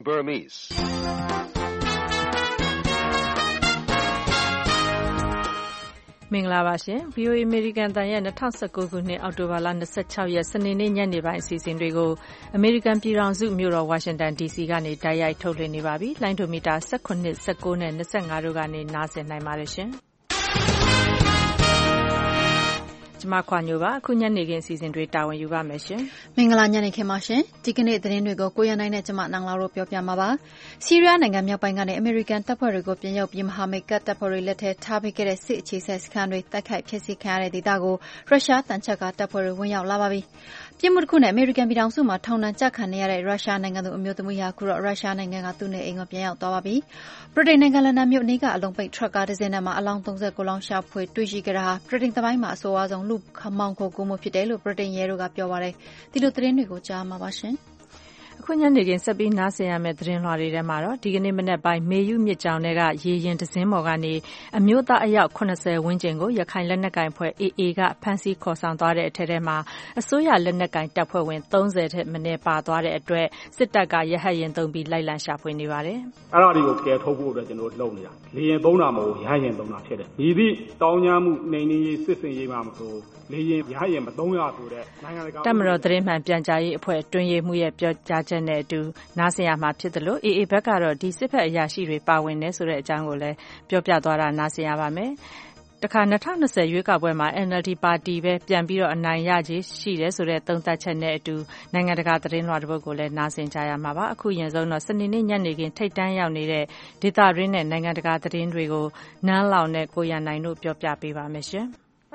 Burmese. Minglavashin, VOA American တန်ရဲ့2019ခုနှစ်အောက်တိုဘာလ26ရက်စနေနေ့ညနေပိုင်းအစီအစဉ်တွေကို American ပြည်ထောင်စုမြို့တော် Washington DC ကနေတိုက်ရိုက်ထုတ်လွှင့်နေပါပြီ။လိုင်းဒိုမီတာ18, 19နဲ့25တို့ကနေနားဆင်နိုင်ပါတယ်ရှင်။ကျမခွာညိုပါအခုညနေခင်းအစီအစဉ်တွေတာဝန်ယူပါမယ်ရှင်မင်္ဂလာညနေခင်းပါရှင်ဒီကနေ့သတင်းတွေကိုကိုရနိုင်နဲ့ကျမနန်းလာတို့ပြောပြမှာပါဆီးရီးယားနိုင်ငံမြောက်ပိုင်းကနေအမေရိကန်တပ်ဖွဲ့တွေကိုပြန်ရောက်ပြီးမဟာမိတ်တပ်ဖွဲ့တွေလက်ထက်ထားပေးခဲ့တဲ့စစ်အခြေစိုက်စခန်းတွေတိုက်ခိုက်ဖျက်ဆီးခံရတဲ့ဒေသကိုရုရှားတန်ချက်ကတပ်ဖွဲ့တွေဝင်ရောက်လာပါပြီပြစ်မှုတစ်ခုနဲ့အမေရိကန်ပြည်ထောင်စုမှာထောင်ဒဏ်ကျခံနေရတဲ့ရုရှားနိုင်ငံသူအမျိုးသမီးဟာခုတော့ရုရှားနိုင်ငံကသူ့နေအိမ်ကိုပြန်ရောက်သွားပါပြီဗြိတိန်နိုင်ငံလန်ဒန်မြို့နေကအလုံးပိတ်ထရက်ကားတစ်စင်းနဲ့မှာအလောင်း39လောင်းရှာဖွေတွေ့ရှိခဲ့တာဟာဗြိတိန်သမိုင်းမှာအဆိုးအဆုံးလူမောင်ခိုကူးမှုဖြစ်တယ်လို့ဗြိတိန်ရဲတို့ကပြောပါတယ်ဒီလိုသတင်းတွေကိုကြားမှာပါရှင်အခုညနေခင်းဆက်ပြီးနားဆင်ရမယ့်သတင်းလွှာတွေထဲမှာတော့ဒီကနေ့မနက်ပိုင်းမေယုမြစ်ကြောင်းတွေကရေရင်တစင်းပေါ်ကနေအမျိုးသားအယောက်80ဝန်းကျင်ကိုရခိုင်လက်နက်ကိုင်ဖွဲ့ AA ကဖမ်းဆီးခေါ်ဆောင်သွားတဲ့အထက်ထဲမှာအစိုးရလက်နက်ကိုင်တပ်ဖွဲ့ဝင်30ထက်မနည်းပါသွားတဲ့အတွက်စစ်တပ်ကရဟတ်ရင်သုံးပြီးလိုက်လံရှာဖွေနေပါတယ်။အဲ့ဒါတွေကိုကယ်ထုတ်ဖို့အတွက်ကျွန်တော်လုပ်နေတာ။လေရင်သုံးတာမဟုတ်ရဟတ်ရင်သုံးတာဖြစ်တယ်။ဒီသည့်တောင်းကြမ်းမှုနှိမ်နင်းရေးစစ်စင်ရေးမှာမဆိုလေရင်ရဟတ်ရင်မသုံးရဆိုတဲ့နိုင်ငံတကာတပ်မတော်သတင်းမှန်ပြန်ကြားရေးအဖွဲ့တွင်ရေးမှုရဲ့ပြောကြားချက်နဲ့အတူနားဆင်ရမှာဖြစ်တယ်လို့ AA ဘက်ကတော့ဒီစစ်ဖက်အရာရှိတွေပါဝင်နေဆိုတဲ့အကြောင်းကိုလည်းပြောပြသွားတာနားဆင်ရပါမယ်။တခါ2020ရွေးကောက်ပွဲမှာ NLD ပါတီပဲပြန်ပြီးတော့အနိုင်ရခြေရှိတယ်ဆိုတဲ့သုံးသပ်ချက်နဲ့အတူနိုင်ငံတကာသတင်းလွှာတစ်ပုဒ်ကိုလည်းနားဆင်ကြရမှာပါ။အခုရင်ဆုံးတော့စနေနေ့ညနေခင်းထိပ်တန်းရောက်နေတဲ့ဒေသရင်းနဲ့နိုင်ငံတကာသတင်းတွေကိုနန်းလောင်နဲ့ကိုရန်နိုင်တို့ပြောပြပေးပါမယ်ရှင်။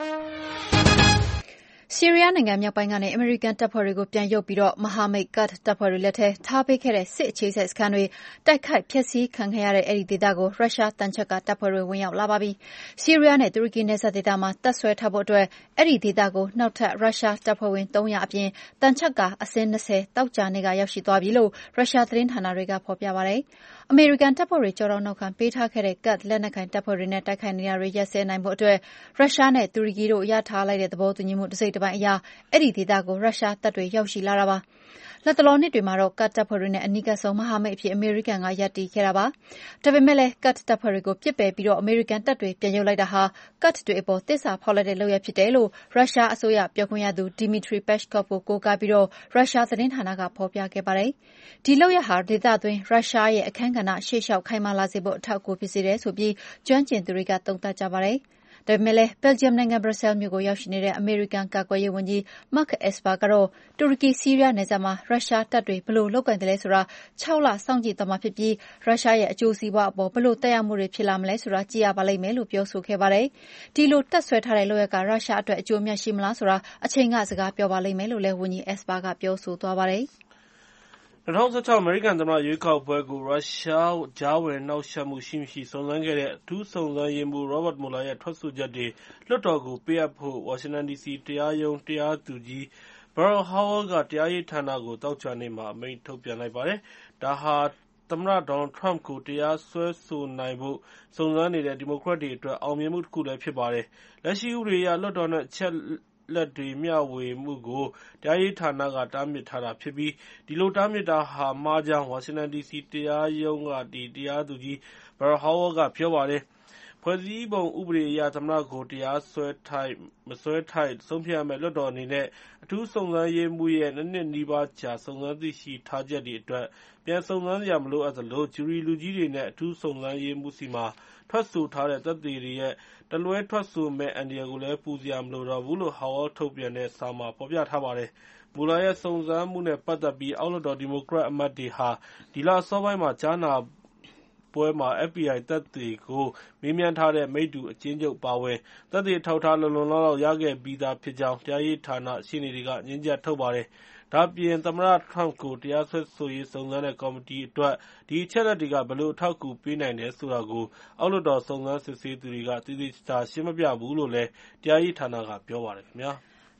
ဆီးရီးယားနိုင်ငံမြောက်ပိုင်းကနေအမေရိကန်တပ်ဖွဲ့တွေကိုပြန်ရုပ်ပြီးမဟာမိတ်တပ်ဖွဲ့တွေလက်ထဲထားပေးခဲ့တဲ့စစ်အခြေစိုက်စခန်းတွေတိုက်ခိုက်ဖျက်ဆီးခံခဲ့ရတဲ့အဲဒီဒေသကိုရုရှားတန်ချက်ကတပ်ဖွဲ့တွေဝင်ရောက်လာပါပြီ။ဆီးရီးယားနဲ့တူရကီနယ်စပ်ဒေသမှာတပ်ဆွဲထားဖို့အတွက်အဲဒီဒေသကိုနောက်ထပ်ရုရှားတပ်ဖွဲ့ဝင်300အပြင်တန်ချက်ကအစင်း20တောက်ကြာနေ့ကရောက်ရှိသွားပြီလို့ရုရှားသတင်းဌာနတွေကဖော်ပြပါတယ်။အမေရိကန်တပ်ဖွဲ့တွေကြောတော့နောက်ခံပေးထားခဲ့တဲ့လက်နက်ကိုင်တပ်ဖွဲ့တွေနဲ့တိုက်ခိုက်နေတာတွေရပ်စဲနိုင်ဖို့အတွက်ရုရှားနဲ့တူရကီတို့ရထားလိုက်တဲ့သဘောတူညီမှုတစ်စိတ်တစ်ပိုင်းအရအဲဒီဒေသကိုရုရှားတပ်တွေရောက်ရှိလာတာပါလက်တလောနှစ်တွေမှာတော့တပ်ဖွဲ့တွေနဲ့အနီးကပ်ဆုံးမဟာမိတ်အဖြစ်အမေရိကန်ကရပ်တည်ခဲ့တာပါဒါပေမဲ့လည်းတပ်ဖွဲ့တွေကိုပြစ်ပယ်ပြီးအမေရိကန်တပ်တွေပြန်ရုပ်လိုက်တာဟာတွေအပေါ်သစ္စာဖောက်လိုက်တဲ့လုပ်ရပ်ဖြစ်တယ်လို့ရုရှားအစိုးရပြောခွင့်ရသူ Dmitry Peskov ကိုကိုးကားပြီးရုရှားသတင်းဌာနကဖော်ပြခဲ့ပါတယ်ဒီလုပ်ရပ်ဟာဒေသတွင်းရုရှားရဲ့အခန်းကဏ္ဍရှေ့လျှောက်ခိုင်မာလာစေဖို့အထောက်အကူဖြစ်စေတယ်ဆိုပြီးကျွမ်းကျင်သူတွေကသုံးသပ်ကြပါတယ်ဒါပေမဲ့လည်းဘယ်လ်ဂျီယံနိုင်ငံဘရပ်ဆဲလ်မြို့ကိုရောက်ရှိနေတဲ့အမေရိကန်ကာကွယ်ရေးဝန်ကြီး Mark Esper ကတော့တူရကီဆီးရီးယားနယ်စပ်မှာရုရှားတပ်တွေဘယ်လိုလုပ်ကိုင်တယ်လဲဆိုတာ6လစောင့်ကြည့်သွားမှာဖြစ်ပြီးရုရှားရဲ့အကျိုးစီးပွားအပေါ်ဘယ်လိုသက်ရောက်မှုတွေဖြစ်လာမလဲဆိုတာကြည့်ရပါလိမ့်မယ်လို့ပြောဆိုခဲ့ပါတယ်။ဒီလိုတပ်ဆွဲထားတဲ့လုပ်ရက်ကရုရှားအတွက်အကျိုးအမြတ်ရှိမလားဆိုတာအချိန်ကစကားပြောပါလိမ့်မယ်လို့လည်းဝန်ကြီး Esper ကပြောဆိုသွားပါတယ်။ 2016အမေရိကန်သမ္မတရွေးကောက်ပွဲကိုရုရှားကြားဝင်နှောက်ယှက်မှုရှိမရှိစုံစမ်းခဲ့တဲ့အထူးစုံစမ်းရေးမှူး Robert Mueller ရဲ့ထွက်ဆိုချက်တွေလွှတ်တော်ကိုပေးအပ်ဖို့ဝါရှင်တန် DC တရားရုံးတရားသူကြီး Beryl Howell ကတရားရေးဌာနကိုသောကြာနေ့မှာအမိန့်ထုတ်ပြန်လိုက်ပါတယ်။ဒါဟာသမ္မတ Donald Trump ကိုတရားစွဲဆိုနိုင်ဖို့စုံစမ်းနေတဲ့ဒီမိုကရက်တွေအတွက်အောင်မြင်မှုတစ်ခုလည်းဖြစ်ပါတယ်။လက်ရှိဥပဒေအရလွှတ်တော်နဲ့အချက်လက်တွေမျှဝေမှုကိုတရားရေးဌာနကတားမြစ်ထားတာဖြစ်ပြီးဒီလိုတားမြစ်တာဟာမှားကြောင်းဝါရှင်တန် DC တရားရုံးကတရားသူကြီး Beryl Howell ကပြောပါတယ်။ဖွဲ့စည်းပုံဥပဒေအရသမ္မတကိုတရားစွဲထိုက်မစွဲထိုက်ဆုံးဖြတ်ရမယ့်လွှတ်တော်အနေနဲ့အထူးစုံစမ်းရေးမှူးရဲ့2နှစ်နီးပါးကြာစုံစမ်းသိရှိထားချက်တွေအတွက်ပြန်စုံစမ်းစရာမလိုအပ်သလိုဂျူရီလူကြီးတွေနဲ့အထူးစုံစမ်းရေးမှူးစီမှာထွက်ဆိုထားတဲ့သက်သေတွေရဲ့တလွဲထွက်ဆိုမဲ့အန္တရာယ်ကိုလည်းပူစရာမလိုတော့ဘူးလို့ Howell ထုတ်ပြန်တဲ့စာမှာဖော်ပြထားပါတယ်။ Mueller ရဲ့စုံစမ်းမှုနဲ့ပတ်သက်ပြီးအောက်လွှတ်တော်ဒီမိုကရက်အမတ်တွေဟာဒီလအစောပိုင်းမှာကြားနာပွဲမှာ FBI သက်သေကိုမေးမြန်းထားတဲ့မိတ္တူအကျဉ်းချုပ်အပါအဝင်သက်သေအထောက်အထားလုံလုံလောက်လောက်ရခဲ့ပြီးသားဖြစ်ကြောင်းတရားရေးဌာနရှေ့နေတွေကငြင်းချက်ထုတ်ပါတယ်။ဒါ့အပြင်သမ္မတ Trump ကိုတရားစွဲဆိုရေးစုံစမ်းတဲ့ကော်မတီအတွက်ဒီအချက်အလက်တွေကဘယ်လိုအထောက်အကူပေးနိုင်တယ်ဆိုတာကိုအောက်လွှတ်တော်စုံစမ်းစစ်ဆေးသူတွေကသေသေချာချာရှင်းမပြဘူးလို့လည်းတရားရေးဌာနကပြောပါတယ်ခင်ဗျာ။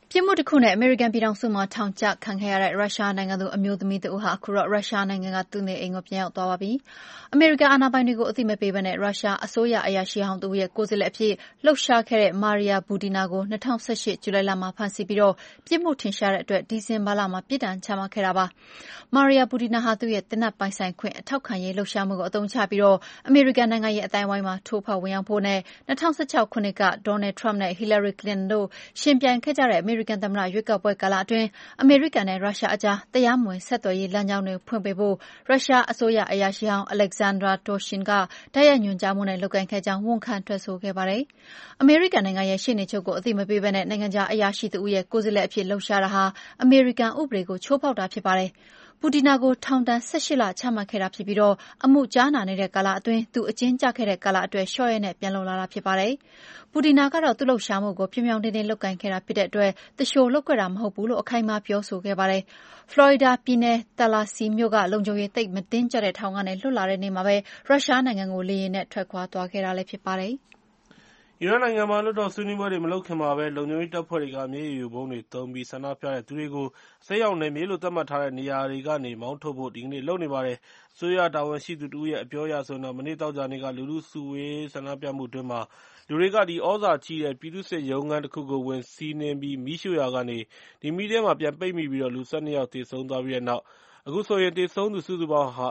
ပြစ်မှုတစ်ခုနဲ့အမေရိကန်ပြည်ထောင်စုမှာထောင်ချခံခဲ့ရတဲ့ရုရှားနိုင်ငံသူအမျိုးသမီးတဦးဟာအခုတော့ရုရှားနိုင်ငံကသူ့နေအိမ်ကိုပြန်ရောက်သွားပါပြီ။အမေရိကန်အာဏာပိုင်တွေကိုအသိမပေးဘဲနဲ့ရုရှားအစိုးရအရာရှိဟောင်းတဦးရဲ့ကိုယ်စားလှယ်အဖြစ်လှုပ်ရှားခဲ့တဲ့မာရီယာဘူတီနာကို2018ဇူလိုင်လမှာဖမ်းဆီးပြီးပြစ်မှုထင်ရှားတဲ့အတွက်ဒီဇင်ဘာလမှာပြစ်ဒဏ်ချမှတ်ခဲ့တာပါ။မာရီယာဘူတီနာဟာသူ့ရဲ့သေနတ်ပိုင်ဆိုင်ခွင့်အထောက်ခံရေးလှုပ်ရှားမှုကိုအသုံးချပြီးအမေရိကန်နိုင်ငံရဲ့အတိုင်းအဝိုင်းမှာထိုးဖောက်ဝင်ရောက်ဖို့နဲ့2016ခုနှစ်ကဒေါ်နယ်ထရမ့်နဲ့ဟီလာရီကလင်တန်တို့ရှင်ပြိုင်ခဲ့ကြတဲ့အမေရိကန်သမ္မတရွေးကောက်ပွဲကာလအတွင်းအမေရိကန်နဲ့ရုရှားအကြားတရားမဝင်ဆက်သွယ်ရေးလမ်းကြောင်းတွေဖွင့်ပေးဖို့ရုရှားအစိုးရအရာရှိဟောင်း Alexander Torshin ကတိုက်ရိုက်ညွှန်ကြားမှုနဲ့လုပ်ကိုင်ခဲ့ကြောင်းဝန်ခံထွက်ဆိုခဲ့ပါတယ်။အမေရိကန်နိုင်ငံရဲ့ရှေ့နေချုပ်ကိုအသိမပေးဘဲနဲ့နိုင်ငံခြားအရာရှိတဦးရဲ့ကိုယ်စားလှယ်အဖြစ်လှုပ်ရှားတာဟာအမေရိကန်ဥပဒေကိုချိုးဖောက်တာဖြစ်ပါတယ်။ပူတီနာကိုထောင်ဒဏ်18လချမှတ်ခဲ့တာဖြစ်ပြီးအမှုကြားနာနေတဲ့ကာလအတွင်းသူအကျဉ်းကျခဲ့တဲ့ကာလအတွက်လျှော့ရဲနဲ့ပြန်လုံလာတာဖြစ်ပါတယ်။ပူတီနာကတော့သူ့လှုပ်ရှားမှုကိုပြောင်ပြောင်တင်းတင်းလုပ်ကိုင်ခဲ့တာဖြစ်တဲ့အတွက်သူလျှိုလုပ်ခဲ့တာမဟုတ်ဘူးလို့အခိုင်အမာပြောဆိုခဲ့ပါတယ်။ဖလော်ရီဒါပြည်နယ်တာလာစီမြို့ကလုံခြုံရေးသိပ်မတင်းကျပ်တဲ့ထောင်ကနေလွတ်လာတဲ့နေ့မှာပဲရုရှားနိုင်ငံကိုလေယာဉ်နဲ့ထွက်ခွာသွားခဲ့တာလည်းဖြစ်ပါတယ်။အီရန်နိုင်ငံမှာလွှတ်တော်ဆွေးနွေးပွဲတွေမလုပ်ခင်မှာပဲလုံခြုံရေးတပ်ဖွဲ့တွေကမျက်ရည်ယိုဗုံးတွေသုံးပြီးဆန္ဒပြတဲ့သူတွေကိုအစိမ်းရောင်နယ်မြေလို့သတ်မှတ်ထားတဲ့နေရာတွေကနေမောင်းထုတ်ဖို့ဒီကနေ့လုပ်နေပါတယ်။အစိုးရတာဝန်ရှိသူတဦးရဲ့အပြောအရဆိုရင်မနေ့သောကြာနေ့ကလူထုစုဝေးဆန္ဒပြမှုအတွင်းလူတွေကသြဇာကြီးတဲ့ပြည်သူ့စစ်ရုံးခန်းတစ်ခုကိုဝင်စီးနင်းပြီးမီးရှို့ရာကနေဒီမီးထဲမှာပြန်ပိတ်မိပြီးလူ12ယောက်သေဆုံးသွားပြီးတဲ့နောက်အခုဆိုရင်သေဆုံးသူစုစုပေါင်းဟာ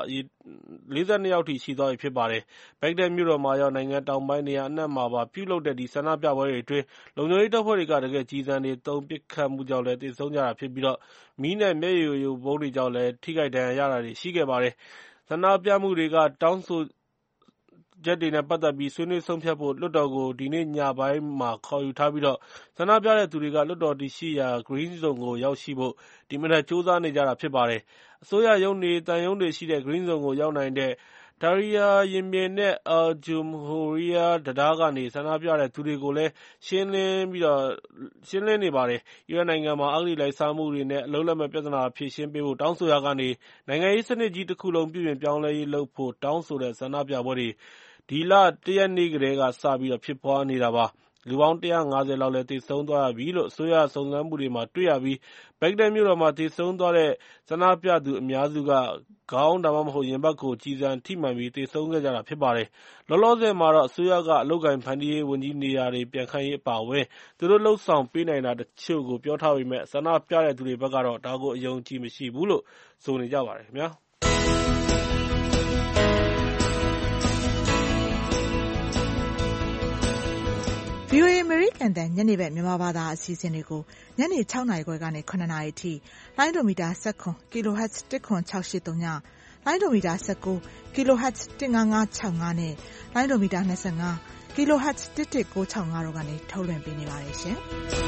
42ယောက်ထိရှိသွားပြီဖြစ်ပါတယ်။ဘက်ဂဒက်မြို့တော်မှာရောနိုင်ငံတောင်ပိုင်းနေရာအနှံ့မှာပါပြုလုပ်တဲ့ဒီဆန္ဒပြပွဲတွေအတွင်းလုံခြုံရေးတပ်ဖွဲ့တွေကတကယ်ကျည်ဆံတွေသုံးပစ်ခတ်မှုကြောင့်လည်းသေဆုံးကြတာဖြစ်ပြီးမီးနဲ့မျက်ရည်ယိုဗုံးတွေကြောင့်လည်းထိခိုက်ဒဏ်ရာရတာတွေရှိခဲ့ပါတယ်။ဆန္ဒပြမှုတွေကတောင်းဆိုချက်တွေနဲ့ပတ်သက်ပြီးဆွေးနွေးဆုံးဖြတ်ဖို့လွှတ်တော်ကိုဒီနေ့ညပိုင်းမှာခေါ်ယူထားပြီးဆန္ဒပြတဲ့သူတွေကလွှတ်တော်တည်ရှိရာ Green Zone ကိုရောက်ရှိဖို့ဒီမနက်ကြိုးစားနေကြတာဖြစ်ပါတယ်။အစိုးရရုံးတွေသံရုံးတွေရှိတဲ့ Green Zone ကိုရောက်နိုင်တဲ့Tahrir ရင်ပြင်နဲ့ Al-Jumhuriyah တံတားကနေဆန္ဒပြတဲ့သူတွေကိုလည်းရှင်းလင်းနေပါတယ်။အီရတ်နိုင်ငံမှာအဂတိလိုက်စားမှုတွေနဲ့အလုပ်လက်မဲ့ပြဿနာဖြေရှင်းပေးဖို့တောင်းဆိုရာကနေနိုင်ငံရေးစနစ်ကြီးတစ်ခုလုံးပြုပြင်ပြောင်းလဲရေးလုပ်ဖို့တောင်းဆိုတဲ့ဆန္ဒပြပွဲတွေဒီလ 1 ရက်နေ့ကတည်းကစပြီးဖြစ်ပွားနေတာပါ။လူပေါင်း150လောက်လည်းသေဆုံးသွားပြီလို့အစိုးရစုံစမ်းမှုတွေမှာတွေ့ရပြီးဘက်ဂဒက်မြို့တော်မှာသေဆုံးသွားတဲ့ဆန္ဒပြသူအများစုကခေါင်းဒါမှမဟုတ်ရင်ဘတ်ကိုကျည်ဆံထိမှန်ပြီးသေဆုံးခဲ့ကြတာဖြစ်ပါတယ်။လောလောဆယ်မှာတော့အစိုးရကအလုပ်ကိုင်ဖန်တီးရေးဝန်ကြီးနေရာတွေပြန်ခန့်ရေးအပါအဝင်သူတို့လှုပ်ဆောင်ပေးနိုင်တာတချို့ကိုပြောထားပေမဲ့ဆန္ဒပြတဲ့သူတွေဘက်ကတော့ဒါကိုအယုံကြည်မရှိဘူးလို့ဆိုနေကြပါတယ်ခင်ဗျာ။ VOA အမေရိကန်တန်ညနေဘက်မြန်မာဘာသာအစီအစဉ်တွေကိုညနေ6နာရီခွဲကနေ9နာရီအထိလိုင်းဒိုမီတာ19 kHz 10683ညလိုင်းဒိုမီတာ19 kHz 15565နဲ့လိုင်းဒိုမီတာ25 kHz 11965တို့ကနေထုတ်လွှင့်ပေးနေပါတယ်ရှင်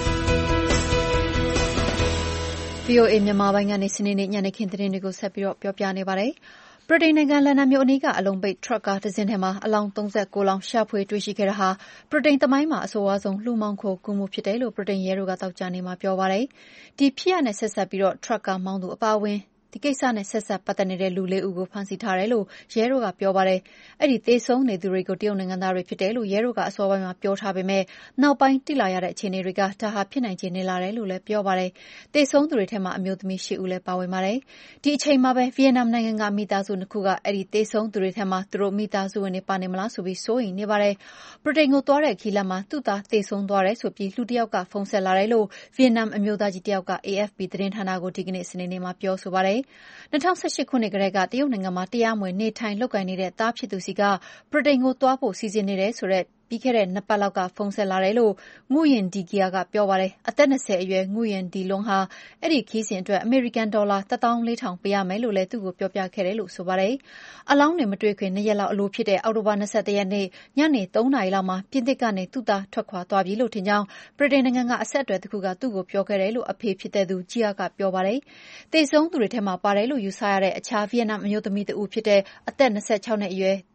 ။ VOA မြန်မာပိုင်းကနေစနေနေ့ညနေခင်းသတင်းတွေကိုဆက်ပြီးပြောပြနေပါတယ်။ဗြိတိန်နိုင်ငံလန်ဒန်မြို့အနီးကအလုံပိတ်ထရပ်ကားတစ်စင်းထဲမှာအလောင်း39လောင်းရှာဖွေတွေ့ရှိခဲ့တာဟာဗြိတိန်သမိုင်းမှာအဆိုးဝါးဆုံးလူမှောင်ခိုကူးမှုဖြစ်တယ်လို့ဗြိတိန်ရဲတို့ကသောကြာနေ့မှာပြောပါတယ်။ဒီဖြစ်ရပ်နဲ့ဆက်စပ်ပြီးထရပ်ကားမောင်းသူအပါအဝင်ဒီကိစ္စနဲ့ဆက်စပ်ပတ်သက်နေတဲ့လူ4ဦးကိုဖမ်းဆီးထားတယ်လို့ရဲတို့ကပြောပါတယ်။အဲ့ဒီသေဆုံးနေသူတွေကိုတရုတ်နိုင်ငံသားတွေဖြစ်တယ်လို့ရဲတို့ကအစောပိုင်းမှာပြောထားပေမဲ့နောက်ပိုင်းတိလာရတဲ့အခြေအနေတွေကဒါဟာဖြစ်နိုင်ခြေနေလာတယ်လို့လည်းပြောပါတယ်။သေဆုံးသူတွေထဲမှာအမျိုးသမီး8ဦးလည်းပါဝင်ပါတယ်။ဒီအချိန်မှာပဲဗီယက်နမ်နိုင်ငံကမိသားစု2ခုကအဲ့ဒီသေဆုံးသူတွေထဲမှာသူတို့မိသားစုဝင်တွေပါနေမလားဆိုပြီးစိုးရိမ်နေပါတယ်။ဗြိတိန်ကိုသွားတဲ့ခီးလမ်းမှာသူ့သားသေဆုံးသွားတယ်ဆိုပြီးလူတစ်ယောက်ကဖုန်းဆက်လာတယ်လို့ဗီယက်နမ်အမျိုးသားကြီးတစ်ယောက်က AFP သတင်းဌာနကိုဒီကနေ့စနေနေ့မှာပြောဆိုပါတယ်။2018ခုနှစ်ကတည်းကတရုတ်နိုင်ငံမှာတရားမဝင်နေထိုင်လုပ်ကိုင်နေတဲ့သားဖြစ်သူစီကဗြိတိန်ကိုသွားဖို့စီစဉ်နေတယ်ဆိုတဲ့ပြီးခဲ့တဲ့2ပတ်လောက်ကဖုန်းဆက်လာတယ်လို့ငုယင်ဒီကီယာကပြောပါတယ်။အသက်20အရွယ်ငုယင်ဒီလွန်ဟာအဲ့ဒီခီးစဉ်အတွက်အမေရိကန်ဒေါ်လာ14000ပေးရမယ်လို့လည်းသူ့ကိုပြောပြခဲ့တယ်လို့ဆိုပါတယ်။အလောင်းတွေမတွေ့ခင်2ရက်လောက်အလိုဖြစ်တဲ့အောက်တိုဘာ21ရက်နေ့ညနေ3နာရီလောက်မှာပြင်သစ်ကနေသူ့သားထွက်ခွာသွားပြီလို့ထင်ကြောင်းဗြိတိန်နိုင်ငံကအဆက်အသွယ်တစ်ခုကသူ့ကိုပြောခဲ့တယ်လို့အဖေဖြစ်တဲ့သူဂျီယာကပြောပါတယ်။သေဆုံးသူတွေထဲမှာပါတယ်လို့ယူဆရတဲ့အခြားဗီယက်နမ်အမျိုးသမီးတဦးဖြစ်တဲ့အသက်26နှစ်အရွယ်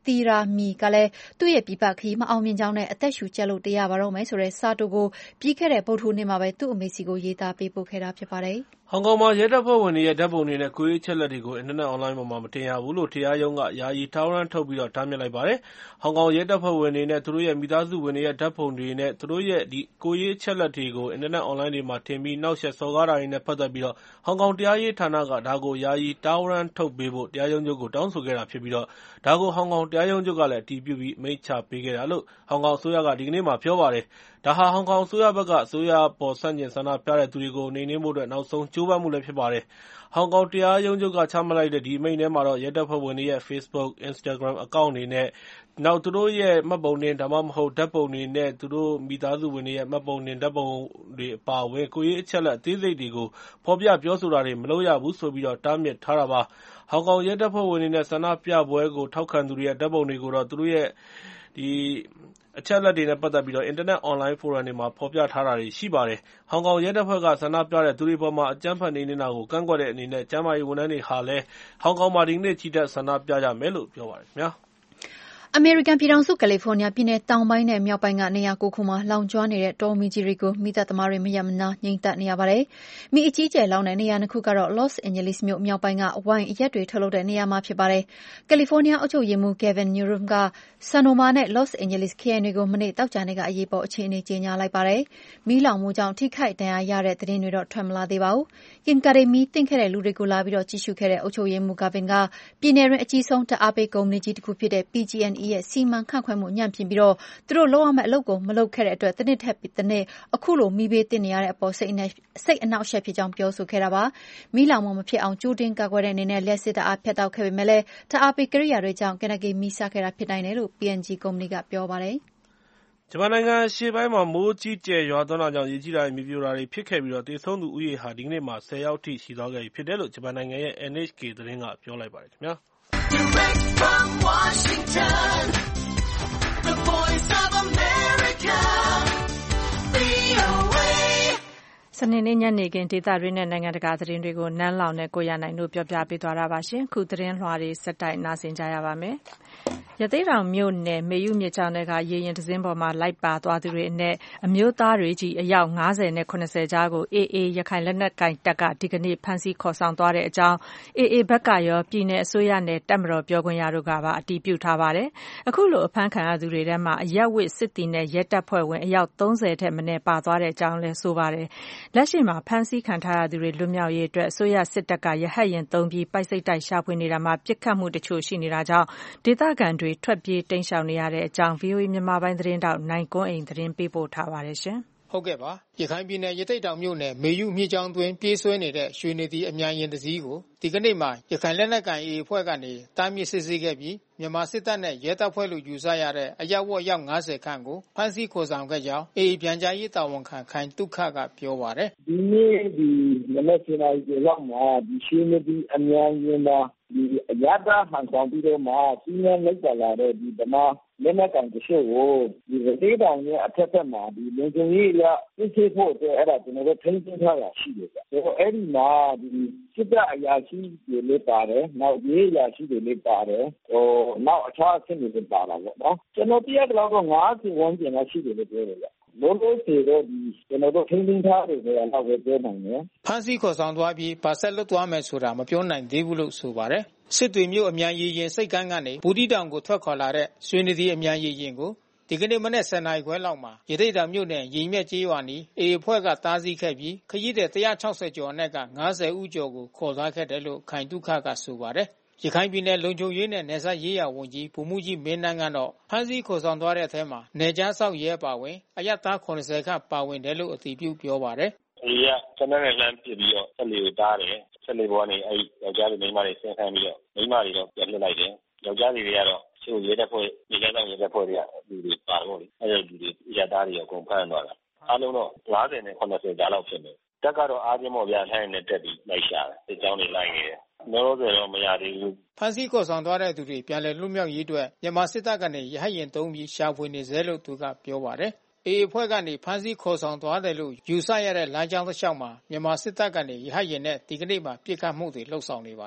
သီရာမီကလည်းသူ့ရဲ့ပြည်ပခရီးမအောင်မြင်ကြောင်းနဲ့အသက်ရှူကျပ်လို့တရားပါတော့မယ်ဆိုတဲ့စာတိုကိုပြီးခဲ့တဲ့ဗုဒ္ဓဟူးနေ့မှာပဲသူ့အမေစီကိုရေးသားပေးပို့ခဲ့တာဖြစ်ပါတယ်။ဟောင်ကောင်မှာရဲတပ်ဖွဲ့ဝင်တွေရဲ့ဓာတ်ပုံတွေနဲ့ကိုယ်ရေးအချက်အလက်တွေကိုအင်တာနက်အွန်လိုင်းပေါ်မှာမတင်ရဘူးလို့တရားရုံးကယာယီတားဝရမ်းထုတ်ပြီးတားမြစ်လိုက်ပါတယ်။ဟောင်ကောင်ရဲတပ်ဖွဲ့ဝင်တွေနဲ့သူတို့ရဲ့မိသားစုဝင်တွေရဲ့ဓာတ်ပုံတွေနဲ့သူတို့ရဲ့ကိုယ်ရေးအချက်အလက်တွေကိုအင်တာနက်အွန်လိုင်းတွေမှာတင်ပြီးနှောက်ယှက်စော်ကားတာတွေနဲ့ပတ်သက်ပြီးဟောင်ကောင်တရားရေးဌာနကဒါကိုယာယီတားဝရမ်းထုတ်ပေးဖို့တရားရုံးချုပ်ကိုတောင်းဆိုခဲ့တာဖြစ်ပြီးဒါကိုဟောင်ကောင်တရားရုံးချုပ်ကလည်းအတည်ပြုပြီးအမိန့်ချပေးခဲ့တာလို့ဟောင်ကောင်အစိုးရကဒီကနေ့မှာပြောပါတယ်။ဒါဟာဟောင်ကောင်အစိုးရဘက်ကအစိုးရပေါ်ဆန့်ကျင်ဆန္ဒပြတဲ့သူတွေကိုနှိမ်နင်းဖို့နောက်ဆုံးကြိုးပမ်းမှုလည်းဖြစ်ပါတယ်။ဟောင်ကောင်တရားရုံးချုပ်ကချမှတ်လိုက်တဲ့ဒီအမိန့်ထဲမှာရဲတပ်ဖွဲ့ဝင်တွေရဲ့ Facebook, Instagram အကောင့်တွေနဲ့သူတို့ရဲ့မှတ်ပုံတင်ဒါမှမဟုတ်ဓာတ်ပုံတွေနဲ့သူတို့မိသားစုဝင်တွေရဲ့မှတ်ပုံတင်ဓာတ်ပုံတွေအပါအဝင်ကိုယ်ရေးအချက်အလက်အသေးစိတ်တွေကိုဖော်ပြပြောဆိုတာတွေမလုပ်ရဘူးဆိုပြီးတားမြစ်ထားတာပါ။ဟောင်ကောင်ရဲတပ်ဖွဲ့ဝင်တွေနဲ့ဆန္ဒပြပွဲကိုထောက်ခံသူတွေရဲ့ဓာတ်ပုံတွေကိုတော့သူတို့ရဲ့အချက်အလက်တွေနဲ့ပတ်သက်ပြီးအင်တာနက်အွန်လိုင်းဖိုရမ်တွေမှာဖော်ပြထားတာတွေရှိပါတယ်။ဟောင်ကောင်ရဲတပ်ဖွဲ့ကဆန္ဒပြတဲ့သူတွေပေါ်မှာအကြမ်းဖက်နှိမ်နင်းတာကိုကန့်ကွက်တဲ့အနေနဲ့ကျန်းမာရေးဝန်ထမ်းတွေဟာလည်းဟောင်ကောင်မှာဒီကနေ့ချီတက်ဆန္ဒပြကြမယ်လို့ပြောပါတယ်ခင်ဗျာ။အမေရိကန်ပြည်ထောင်စုကယ်လီဖိုးနီးယားပြည်နယ်တောင်ပိုင်းနဲ့မြောက်ပိုင်းကနေရာ9ခုမှာလောင်ကျွမ်းနေတဲ့တောမီးကြီးတွေကိုမီးသတ်သမားတွေမရပ်မနားငြှိမ်းသတ်နေရပါတယ်။မီးအကြီးအကျယ်လောင်တဲ့နေရာ2ခုကတော့ Los Angeles မြို့မြောက်ပိုင်းကဝိုင်အရက်တွေထုတ်လုပ်တဲ့နေရာမှာဖြစ်ပါတယ်။ကယ်လီဖိုးနီးယားအုပ်ချုပ်ရေးမှူး Gavin Newsom က Sonoma နဲ့ Los Angeles ခရိုင်တွေကိုမနေ့သောကြာနေ့ကအရေးပေါ်အခြေအနေကြေညာလိုက်ပါတယ်။မီးလောင်မှုကြောင့်ထိခိုက်ဒဏ်ရာရတဲ့သတင်းတွေတော့ထွက်မလာသေးပါဘူး။ကင်ကာရီမီးသင့်ခဲ့တဲ့လူတွေကိုလာပြီးကြည့်ရှုခဲ့တဲ့အုပ်ချုပ်ရေးမှူး Gavin ကပြည်နယ်တွင်းအကြီးဆုံးဓာတ်အားပေးကုမ္ပဏီကြီးတစ်ခုဖြစ်တဲ့ PG&E ရဲ့စီမံခန့်ခွဲမှုညံ့ဖျင်းပြီးသူတို့လုပ်ရမယ့်အလုပ်ကိုမလုပ်ခဲ့တဲ့အတွက်တနှစ်ထက်တနှစ်အခုလိုမီးဘေးသင့်နေရတဲ့အပေါ်စိတ်အနှောက်အယှက်ဖြစ်ကြောင်းပြောဆိုခဲ့တာပါ။မီးလောင်မှုမဖြစ်အောင်ကြိုတင်ကာကွယ်တဲ့အနေနဲ့လျှပ်စစ်ဓာတ်အားဖြတ်တောက်ခဲ့ပေမဲ့လည်းဓာတ်အားပေးကိရိယာတွေကြောင့်ကနကီမီးစခဲ့တာဖြစ်နိုင်တယ်လို့ P&G ကုမ္ပဏီကပြောပါတယ်။ဂျပန်နိုင်ငံအရှေ့ပိုင်းမှာမိုးကြီးကျယ်ရွာသွန်းတာကြောင့်ရေကြီးတာတွေမြေပြိုတာတွေဖြစ်ခဲ့ပြီးသေဆုံးသူဦးရေဟာဒီကနေ့မှာ10ယောက်ထိရှိသွားခဲ့ပြီဖြစ်တယ်လို့ဂျပန်နိုင်ငံရဲ့ NHK သတင်းကပြောလိုက်ပါတယ်ခင်ဗျာ။စနေနေ့ညနေခင်းဒေသတွင်းနဲ့နိုင်ငံတကာသတင်းတွေကိုနန်းလောင်နဲ့ကိုရနိုင်တို့ပြောပြပေးသွားတာပါရှင်။ခုသတင်းလွှာတွေဆက်တိုက်နားဆင်ကြရပါမယ်။ရသေ့တောင်မြို့နယ်မေယုမြစ်ကြောင်းထဲကရေယာဉ်တစ်စင်းပေါ်မှာလိုက်ပါသွားသူတွေအနက်အမျိုးသားတွေကြီးအယောက်50နဲ့80ကြားကို AA ရခိုင်လက်နက်ကိုင်တပ်ကဒီကနေ့ဖမ်းဆီးခေါ်ဆောင်သွားတဲ့အကြောင်း AA ဘက်ကရောပြည်နယ်အစိုးရနဲ့တပ်မတော်ပြောခွင့်ရတို့ကပါအတည်ပြုထားပါတယ်။အခုလိုအဖမ်းခံရသူတွေထဲမှာအရပ်ဝတ်စစ်သည်နဲ့ရဲတပ်ဖွဲ့ဝင်အယောက်30ထက်မနည်းပါသွားတဲ့အကြောင်းလည်းဆိုပါတယ်။လက်ရှိမှာဖမ်းဆီးခံထားရသူတွေလွတ်မြောက်ရေးအတွက်အစိုးရစစ်တပ်ကရဟတ်ယာဉ်သုံးပြီးပိုက်စိပ်တိုက်ရှာဖွေနေတာမှာပစ်ခတ်မှုတချို့ရှိနေတာကြောင့်ဒေသခံတွေထွက်ပြေးတိမ်းရှောင်နေရတဲ့အကြောင်း VOA မြန်မာပိုင်းသတင်းထောက်နိုင်ကွန်းအိန်သတင်းပေးပို့ထားပါတယ်ရှင်။ဟုတ်ကဲ့ပါရခိုင်ပြည်နယ်ရသေ့တောင်မြို့နယ်မေယုမြစ်ကြောင်းတွင်ပြေးဆွဲနေတဲ့ရွှေနေသီအမြန်ယာဉ်တစ်စီးကိုဒီကနေ့မှာရခိုင်လက်နက်ကိုင် AA အဖွဲ့ကနေတားမြစ်စစ်ဆေးခဲ့ပြီးမြန်မာစစ်တပ်နဲ့ရဲတပ်ဖွဲ့လို့ယူဆရတဲ့အရပ်ဝတ်ရောက်50ခန့်ကိုဖမ်းဆီးခေါ်ဆောင်ခဲ့ကြောင်း AA ပြန်ကြားရေးတာဝန်ခံခိုင်သုခကပြောပါတယ်။ဒီနေ့မနက်7:00 နာရီလောက်မှာရွှေနေသီအမြန်ယာဉ်မှာအရသာဟန်ဆောင်ပြီးတော့မှစီးရဲလိုက်ပါလာတဲ့ဗမာလက်နက်ကန်တချို့ကိုရသေ့တောင်ရဲ့အထက်ဘက်မှာလုံခြုံရေးအရစစ်ဆေးဖို့အတွက်အဲ့ဒါကျွန်တော်တို့ထိန်းသိမ်းထားတာရှိတယ်ဗျ။အဲ့ဒီမှာစစ်တပ်အရာရှိတွေလည်းပါတယ်နောက်ရေးအရာရှိတွေလည်းပါတယ်နောက်အခြားအဆင့်တွေလည်းပါတာပေါ့နော်ကျွန်တော်သိရတဲ့လောက်တော့50ဝန်းကျင်လောက်ရှိတယ်လို့ပြောတယ်ဗျ။လုံးလုံးစီတော့ကျွန်တော်တို့ထိန်းသိမ်းထားတယ်ဆိုတာတော့ပဲပြောနိုင်တယ်။ဖမ်းဆီးခေါ်ဆောင်သွားပြီးဗာဆက်လွတ်သွားမယ်ဆိုတာမပြောနိုင်သေးဘူးလို့ဆိုပါတယ်။စစ်တွေမြို့အမြန်ရေယာဉ်စိတ်ကမ်းကနေဘူးတီတောင်ကိုထွက်ခွာလာတဲ့ရွှေနေသီအမြန်ရေယာဉ်ကိုဒီကနေ့မနက်10:00 နာရီခွဲလောက်မှာရသေ့တောင်မြို့နယ်ရင်မြက်ကျေးရွာနီး AA အဖွဲ့ကတားဆီးခဲ့ပြီးခရီးသည်160ကျော်အနက်က50ဦးကျော်ကိုခေါ်သွားခဲ့တယ်လို့ခိုင်သုခကဆိုပါတယ်။ရခိုင်ပြည်နယ်လုံခြုံရေးနဲ့နယ်စပ်ရေးရာဝန်ကြီးဗိုလ်မှူးကြီးမင်းနန်းကတော့ဖမ်းဆီးခေါ်ဆောင်သွားတဲ့အထဲမှာနယ်ခြားစောင့်ရဲပါဝင်အရပ်သား80ခန့်ပါဝင်တယ်လို့အတည်ပြုပြောပါတယ်။AAကစနစ်နဲ့လမ်းပြပြီးတော့ဆက်လေကိုတားတယ်။ဆက်လေပေါ်ကနေအဲ့ယောက်ျားတွေမိန်းမတွေဆင်းခိုင်းပြီးတော့မိန်းမတွေတော့ပြန်လွှတ်လိုက်တယ်။ယောက်ျားတွေကတော့ချို့ရဲတပ်ဖွဲ့ရဲတပ်ဖွဲ့တွေကလူတွေပါတော့လေအဲ့ဒီလူတွေရသားတွေအကုန်ဖမ်းသွားတာအားလုံးတော့50နဲ့80ကြားလောက်ဖြစ်နေတက်ကတော့အားချင်းပေါ်ဗျာထိုင်းနဲ့တက်ပြီးလိုက်ရှာတယ်စစ်ကြောင်းတွေလိုက်နေတယ်လောလောဆယ်တော့မရသေးဘူးဖမ်းဆီးခေါ်ဆောင်သွားတဲ့သူတွေပြန်လည်လွတ်မြောက်ရေးအတွက်မြန်မာစစ်တပ်ကနေရဟတ်ယာဉ်သုံးပြီးရှာဖွေနေစေလို့သူကပြောပါတယ်AA အဖွဲ့ကနေဖမ်းဆီးခေါ်ဆောင်သွားတယ်လို့ယူဆရတဲ့လမ်းကြောင်းတစ်လျှောက်မှာမြန်မာစစ်တပ်ကနေရဟတ်ယာဉ်နဲ့ဒီကနေ့မှပစ်ခတ်မှုတွေလှုပ်ဆောင်နေပါတယ်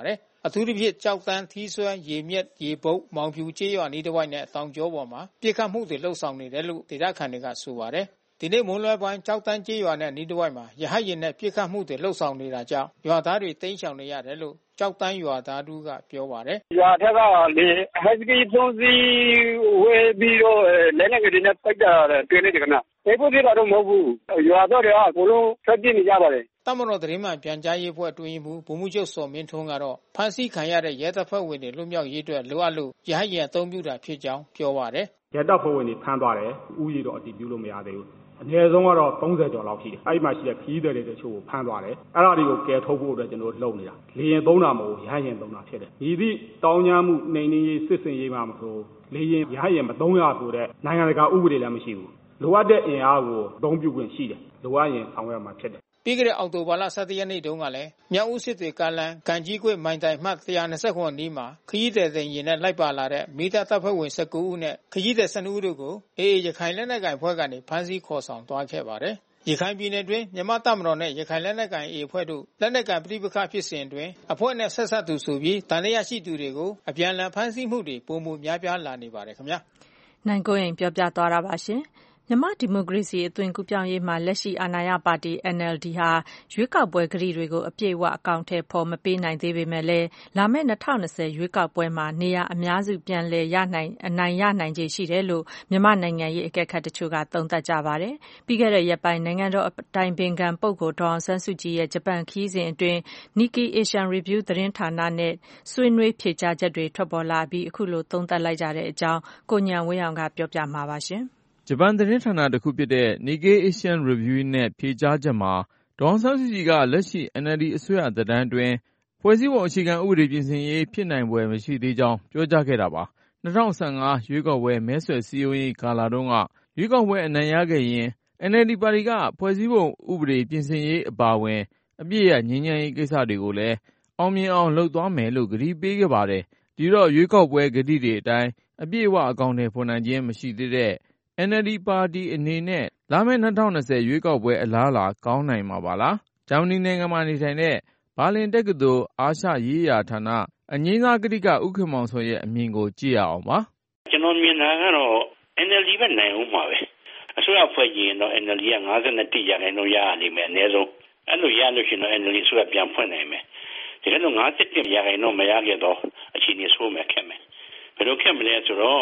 အထူးသဖြင့်ကြောက်တန်းထီးစွဲရေမြက်ရေပုတ်မောင်ဖြူကျေးရွာနီးတစ်ဝိုက်နဲ့တောင်ကျောပေါ်မှာပြစ်ခတ်မှုတွေလှုပ်ဆောင်နေတယ်လို့ဒေသခံတွေကဆိုပါတယ်ဒီနေ့မွန်းလွဲပိုင်းကြောက်တန်းကျေးရွာနဲ့နီးတစ်ဝိုက်မှာရဟတ်ယာဉ်နဲ့ပြစ်ခတ်မှုတွေလှုပ်ဆောင်နေတာကြောင့်ရွာသားတွေတိမ်းရှောင်နေရတယ်လို့ကြောက်တန်းရွာသားတို့ကပြောပါတယ်ရွာထက်ကလေဟက်စကီသုံးစီဝေးပြီးတော့လက်နက်ကလေးနဲ့ပိတ်တာတွေ့နေတယ်ခင်ဗျ။အဲ့ဒီကတော့မဟုတ်ဘူး။ရွာသားတွေကအကုန်လုံးထွက်ပြေးနေကြပါတယ်။တပ်မတော်သတင်းမှန်ပြန်ကြားရေးအဖွဲ့အတွင်းရေးမှူးဗိုလ်မှူးချုပ်စော်မင်းထွန်းကတော့ဖမ်းဆီးခံရတဲ့ရဲတပ်ဖွဲ့ဝင်တွေလွတ်မြောက်ရေးအတွက်လိုအပ်လို့ရဟတ်ယာဉ်အသုံးပြုတာဖြစ်ကြောင်းပြောပါတယ်။ရဲတပ်ဖွဲ့ဝင်တွေဖမ်းသွားတယ်။ဥယျာဉ်တော့အတည်ပြုလို့မရသေးဘူး။အနည်းဆုံးကတော့30ကျော်လောက်ရှိတယ်။အဲ့ဒီမှာရှိတဲ့ခီးသည်တွေတချို့ကိုဖမ်းသွားတယ်။အဲ့ဒါတွေကိုကယ်ထုတ်ဖို့အတွက်ကျွန်တော်တို့လုပ်နေတာ။လေယာဉ်သုံးတာမဟုတ်ရဟတ်ယာဉ်သုံးတာဖြစ်တယ်။ဒီသည့်တောင်းညာမှုနှိမ်နင်းရေးစစ်စင်ရေးမှာမဆိုလေယာဉ်ရဟတ်ယာဉ်မသုံးရဆိုတဲ့နိုင်ငံတကာဥပဒေလည်းမရှိဘူး။လိုအပ်တဲ့အင်အားကိုအသုံးပြုခွင့်ရှိတယ်။လိုအပ်ရင်ဆောင်ရွက်မှာဖြစ်တယ်ပြီးခဲ့တဲ့အောက်တိုဘာလ17ရက်နေ့တုန်းကလည်းမြောက်ဦးစစ်တွေကလန်ကန်ကြီးကွေ့မိုင်တိုင်မှတ်129နီးမှာခရီးသည်တင်ရင်နဲ့လိုက်ပါလာတဲ့မိသားတပ်ဖွဲ့ဝင်19ဦးနဲ့ခရီးသည်12ဦးတို့ကိုအေအေရခိုင်လက်နက်ကိုင်ဖွဲ့ကနေဖမ်းဆီးခေါ်ဆောင်သွားခဲ့ပါတယ်ရခိုင်ပြည်နယ်တွင်မြန်မာတပ်မတော်နဲ့ရခိုင်လက်နက်ကိုင်အေအဖွဲ့တို့လက်နက်ကိုင်ပဋိပက္ခဖြစ်စဉ်တွင်အဖွဲ့နဲ့ဆက်ဆက်သူဆိုပြီးတန်တရားရှိသူတွေကိုအပြန်အလှန်ဖမ်းဆီးမှုတွေပုံမှုများပြားလာနေပါတယ်ခင်ဗျာနိုင်ကိုရင်ပြောပြသွားတာပါရှင်မြန်မာဒီမိုကရေစီအသွင်ကူးပြောင်းရေးမှာလက်ရှိအာဏာရပါတီ NLD ဟာရွေးကောက်ပွဲကတိတွေကိုအပြည့်အဝအကောင့်ထဲပေါ်မပေးနိုင်သေးပေမဲ့လည်းလာမယ့်2020ရွေးကောက်ပွဲမှာနေရာအများစုပြန်လည်အနိုင်ရနိုင်ခြေရှိတယ်လို့မြန်မာနိုင်ငံရေးအကဲခတ်တချို့ကသုံးသပ်ကြပါတယ်။ပြီးခဲ့တဲ့ရက်ပိုင်းနိုင်ငံတော်အတိုင်ပင်ခံပုဂ္ဂိုလ်ဒေါ်အောင်ဆန်းစုကြည်ရဲ့ဂျပန်ခရီးစဉ်အတွင်း Nikkei Asian Review သတင်းဌာနနဲ့ဆွေးနွေးဖြေကြားချက်တွေထွက်ပေါ်လာပြီးအခုလိုသုံးသပ်လိုက်ကြတဲ့အကြောင်းကိုဉာဏ်ဝင်းအောင်ကပြောပြမှာပါရှင်။ဂျပန်သတင်းဌာနတစ်ခုဖြစ်တဲ့ Nikkei Asian Review နဲ့ဖြေကြားချက်မှာဒေါ်အောင်ဆန်းစုကြည်ကလက်ရှိ NLD အစိုးရသက်တမ်းအတွင်းဖွဲ့စည်းပုံအခြေခံဥပဒေပြင်ဆင်ရေးဖြစ်နိုင်ပွဲမရှိသေးကြောင်းပြောကြားခဲ့တာပါ။2015ရွေးကောက်ပွဲမဲဆွယ်စည်းရုံးရေးကာလတုန်းကရွေးကောက်ပွဲအနိုင်ရခဲ့ရင် NLD ပါတီကဖွဲ့စည်းပုံဥပဒေပြင်ဆင်ရေးအပါအဝင်အပြည့်ရငြိမ်းချမ်းရေးကိစ္စတွေကိုလည်းအောင်မြင်အောင်လုပ်သွားမယ်လို့ကတိပေးခဲ့ပါတယ်။ဒီတော့ရွေးကောက်ပွဲကတိတွေအတိုင်းအပြည့်အဝအကောင့်ထဲပေါ်နိုင်ခြင်းမရှိသေးတဲ့NLD ပါတီအနေနဲ့လာမယ့်2020ရွေးကောက်ပွဲအလားအလာကောင်းနိုင်မှာပါလား။ဂျာမနီနိုင်ငံမှာနေထိုင်တဲ့ဘာလင်တက္ကသိုလ်အာရှရေးရာဌာနအငြိမ်းစားကတိကဥက္ကမောင်စောရဲ့အမြင်ကိုကြည့်ရအောင်ပါ။ကျွန်တော်မြင်တာကတော့ NLD ပဲနိုင်ဦးမှာပဲ။အစိုးရဖွဲ့ရင်တော့ NLD က51ရာခိုင်နှုန်းရရလိမ့်မယ်အနည်းဆုံး။အဲ့လိုရလို့ရှိရင်တော့ NLD အစိုးရပြန်ဖွင့်နိုင်မယ်။ဒီကတော့51ရာခိုင်နှုန်းမရခဲ့တော့အခြေအနေဆိုးမယ်ခက်မယ်။ဘယ်လိုခက်မလဲဆိုတော့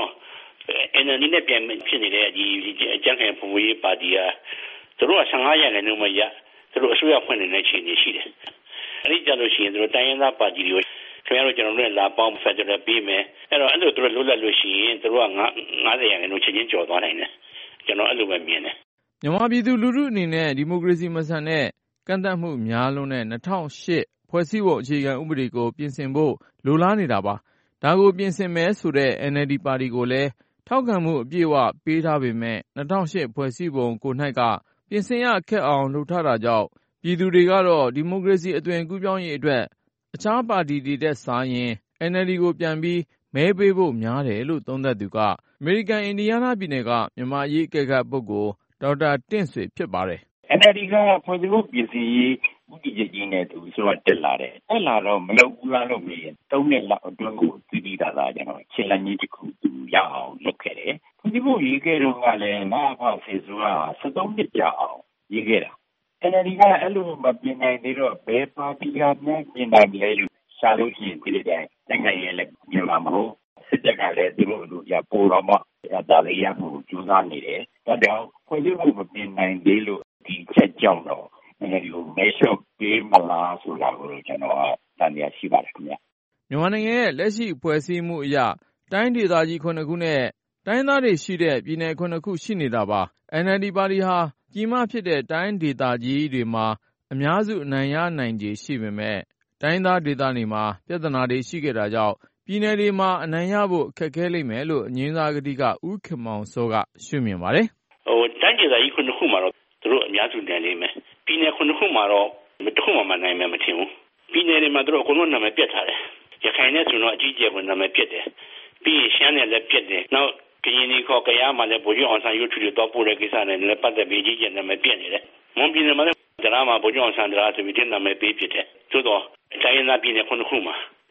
NLD နဲ့ပြန်ဖြစ်နေတဲ့ဒီအကြမ်းဖက်ပုံရေးပါတီကသူတို့က15ရာခိုင်နှုန်းမှရသူတို့အစိုးရဖွင့်နေတဲ့အခြေအနေရှိတယ်။အဲဒီကြလို့ရှိရင်သူတို့တိုင်းရင်းသားပါတီတွေခင်ဗျားတို့ကျွန်တော်တို့လာပေါင်းဖက်ဒရယ်ပေးမယ်။အဲ့တော့အဲ့လိုသူတို့လွတ်လပ်လို့ရှိရင်သူတို့က90ရာခိုင်နှုန်းချင်းချင်းကျော်သွားနိုင်တယ်။ကျွန်တော်အဲ့လိုပဲမြင်တယ်။မြန်မာပြည်သူလူထုအနေနဲ့ဒီမိုကရေစီမဆန်တဲ့ကန့်သတ်မှုများလုံးတဲ့2008ဖွဲ့စည်းပုံအခြေခံဥပဒေကိုပြင်ဆင်ဖို့လိုလားနေတာပါ။ဒါကိုပြင်ဆင်မယ်ဆိုတဲ့ NLD ပါတီကိုလည်းထောက်ခံမှုအပြည့်အဝပေးထားပေမဲ့2008ဖွဲ့စည်းပုံကို၌ကပြင်ဆင်ရခက်အောင်လုပ်ထားတာကြောင့်ပြည်သူတွေကတော့ဒီမိုကရေစီအသွင်ကူးပြောင်းရေးအတွက်အခြားပါတီတွေတဲ့စားရင် NLD ကိုပြန်ပြီးမဲပေးဖို့များတယ်လို့သုံးသပ်သူကအမေရိကန်အင်ဒီယားနားပြည်နယ်ကမြန်မာရေးအကဲခတ်ပုဂ္ဂိုလ်ဒေါက်တာတင့်ဆွေဖြစ်ပါတယ်။ NLD ကဖွဲ့စည်းပုံပြင်ဆင်ရေးဥပဒေကြီးနဲ့သူဆိုတက်လာတယ်။တက်လာတော့မလုပ်ဘူးလားလို့မေးရင်3နှစ်လောက်အတွင်းကိုပြီးတာလားကျွန်တော်ခြေလှမ်းကြီးတစ်ခုသူရအောင်လုပ်ခဲ့တယ်။ဖွဲ့စည်းပုံရေးခဲ့တော့ကလည်းမဟာဖေဆိုက73နှစ်ကြာအောင်ရေးခဲ့တာ။ NLD ကအဲ့လိုမပြင်နိုင်သေးတော့ဘယ်ပါတီကမှပြင်နိုင်လဲလို့ရှာလို့ရှိရင်ဒီတိုင်းနိုင်ငံရေးလည်းပြင်မှာမဟုတ်စစ်တပ်ကလည်းသူတို့ရပိုတော့မှဒါလေးရဖို့ကြိုးစားနေတယ်။ဒါကြောင့်ဖွဲ့စည်းပုံမပြင်နိုင်သေးလို့ဒီချက်ကြောင့်တော့NLD ကိုမဲလျှော့ပေးမလားဆိုတာကိုကျွန်တော်တန်တရားရှိပါတယ်ခင်ဗျာ။မြန်မာနိုင်ငံရဲ့လက်ရှိဖွဲ့စည်းမှုအရတိုင်းဒေသကြီး9ခုနဲ့တိုင်းသားတွေရှိတဲ့ပြည်နယ်9ခုရှိနေတာပါ။ NLD ပါတီဟာပြည်မဖြစ်တဲ့တိုင်းဒေသကြီးတွေမှာအများစုအနိုင်ရနိုင်ခြေရှိပေမဲ့တိုင်းသားဒေသတွေမှာပြဿနာတွေရှိခဲ့တာကြောင့်ပြည်နယ်တွေမှာအနိုင်ရဖို့ခက်ခဲလိမ့်မယ်လို့အငြင်းစားကတိကဥက္ကမောင်စောကရှုမြင်ပါတယ်။တိုင်းဒေသကြီး9ခုမှာတော့သူတို့အများစုနိုင်လိမ့်မယ်။ပြည်နယ်9ခုမှာတော့တစ်ခုမှနိုင်မယ်မထင်ဘူး။ပြည်နယ်တွေမှာသူတို့အကုန်လုံးနာမည်ပြတ်ထားတယ်။ရခိုင်နဲ့ဆိုတော့အကြီးအကျယ်ကနာမည်ပြတ်တယ်။ပြီးရင်ရှမ်းနဲ့လည်းပြတ်တယ်။နောက်ကရင်တွေခေါ်ကရမှာလည်းဗိုလ်ချုပ်အောင်ဆန်းရုပ်ထုတွေတော့ပို့တဲ့ကိစ္စနဲ့လည်းပတ်သက်ပြီးအကြီးအကျယ်နာမည်ပြတ်နေတယ်။မွန်ပြည်နယ်မှာလည်းဒရာမှာဗိုလ်ချုပ်အောင်ဆန်းဒရာဆိုပြီးနာမည်ပေးဖြစ်တယ်။သို့တော့တိုင်းရင်းသားပြည်နယ်9ခုမှာ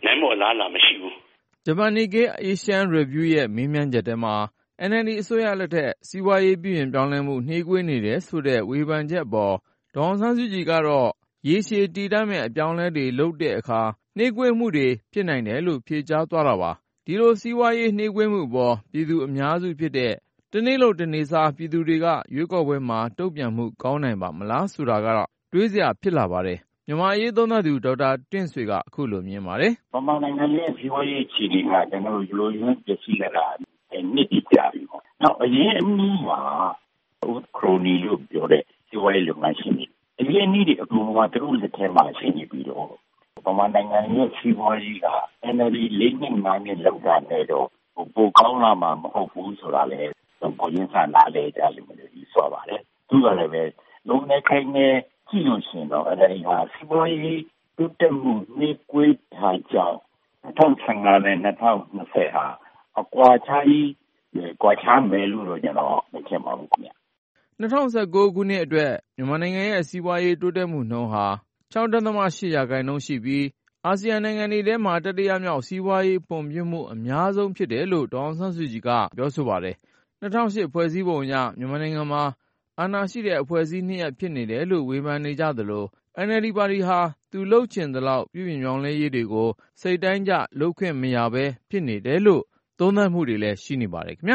နိုင်မို့လားလာမရှိဘူးဂျပန် Nikkei Asian Review ရဲ့မေးမြန်းချက်ထဲမှာ NLD အစိုးရလက်ထက်စီးပွားရေးပြုပြင်ပြောင်းလဲမှုနှေးကွေးနေတယ်ဆိုတဲ့ဝေဖန်ချက်အပေါ်ဒေါ်အောင်ဆန်းစုကြည်ကတော့ရေရှည်တည်တံ့မဲ့အပြောင်းအလဲတွေလုပ်တဲ့အခါနှေးကွေးမှုတွေဖြစ်နိုင်တယ်လို့ဖြေကြားသွားတာပါဒီလိုစီးပွားရေးနှေးကွေးမှုအပေါ်ပြည်သူအများစုဖြစ်တဲ့တနေ့လို့တနေ့စားပြည်သူတွေကရွေးကောက်ပွဲမှာတုံ့ပြန်မှုကောင်းနိုင်ပါမလားဆိုတာကတော့တွေးစရာဖြစ်လာပါတယ်မြန်မာအရေးသုံးသပ်သူဒေါက်တာတင့်ဆွေကအခုလိုမြင်ပါတယ်ဗမာနိုင်ငံရဲ့စီးပွားရေးအခြေအနေကကျွန်တော်တို့လိုရင်းပစ္စည်းလာတာနှစ်တည်ကြပြီပေါ့နောက်အရင်အမှုမှာခရိုနီလို့ပြောတဲ့စီးပွားရေးလုပ်ငန်းရှင်တွေအရင်နည်းတွေအကုန်လုံးကသူတို့လက်ထဲမှာရှိနေပြီးတော့ဗမာနိုင်ငံရဲ့စီးပွားရေးက NLD ၄နှစ်၅နှစ်လောက်တာနဲ့တော့ပိုကောင်းလာမှာမဟုတ်ဘူးဆိုတာလေပုံရင်းစနာလေကြလို့မျိုးကြီးဆိုပါတယ်သူကလည်းပဲလုံးနဲ့ခိုင်နဲ့ကြည့်လို့ရှိရင်တော့NLD ဟာစီးပွားရေးတိုးတက်မှုနှေးကွေးထားကြောင်း2015နဲ့2020ဟာအကွာခြားကြီးကွာခြားမယ်လို့တော့ကျွန်တော်မထင်ပါဘူးခင်ဗျ 2019ခုနှစ်အတွက်မြန်မာနိုင်ငံရဲ့စီးပွားရေးတိုးတက်မှုနှုန်းဟာ 6.8% ရှိပြီးအာဆီယံနိုင်ငံတွေထဲမှာတတိယမြောက်စီးပွားရေးဖွံ့ဖြိုးမှုအများဆုံးဖြစ်တယ်လို့ဒေါ်အောင်ဆန်းစုကြည်ကပြောဆိုပါတယ်2008ဖွဲ့စည်းပုံအရမြန်မာနိုင်ငံမှာအာဏာရှိတဲ့အဖွဲ့အစည်း2ရပ်ဖြစ်နေတယ်လို့ဝေဖန်နေကြသလို NLD ပါတီဟာသူလှုပ်ချင်သလောက်ပြုပြင်ပြောင်းလဲရေးတွေကိုစိတ်တိုင်းကျလုပ်ခွင့်မရဘဲဖြစ်နေတယ်လို့သုံးသပ်မှုတွေလည်းရှိနေပါတယ်ခင်ဗျာ